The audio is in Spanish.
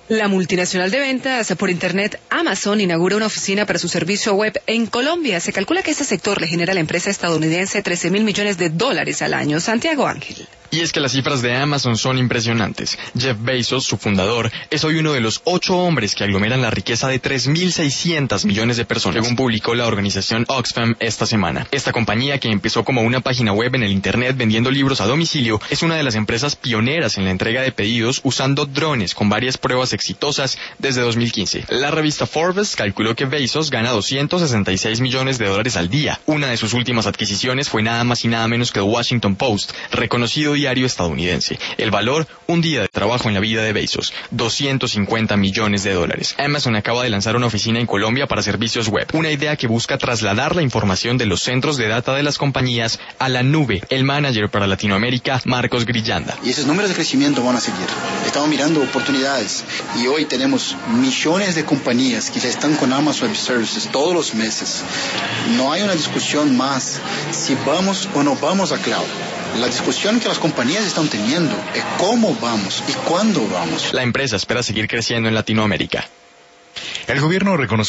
La multinacional de ventas por Internet Amazon inaugura una oficina para su servicio web en Colombia. Se calcula que este sector le genera a la empresa estadounidense $13.000 millones al año. Santiago Ángel. Y es que las cifras de Amazon son impresionantes. Jeff Bezos, su fundador, es hoy uno de los 8 hombres que aglomeran la riqueza de 3.600 millones de personas, según publicó la organización Oxfam esta semana. Esta compañía, que empezó como una página web en el Internet vendiendo libros a domicilio, es una de las empresas pioneras en la entrega de pedidos usando drones con varias pruebas exitosas desde 2015. La revista Forbes calculó que Bezos gana $266 millones al día. Una de sus últimas adquisiciones fue nada más y nada menos que The Washington Post, reconocido diario estadounidense. El valor, un día de trabajo en la vida de Bezos, $250 millones. Amazon acaba de lanzar una oficina en Colombia para servicios web, una idea que busca trasladar la información de los centros de data de las compañías a la nube. El manager para Latinoamérica, Marcos Grillanda. Y esos números de crecimiento van a seguir. Estamos mirando oportunidades y hoy tenemos millones de compañías que ya están con Amazon Web Services todos los meses. No hay una discusión más si vamos o no vamos a cloud. La discusión que las compañías están teniendo es cómo vamos y cuándo vamos. La empresa espera seguir creciendo en Latinoamérica. El gobierno reconoció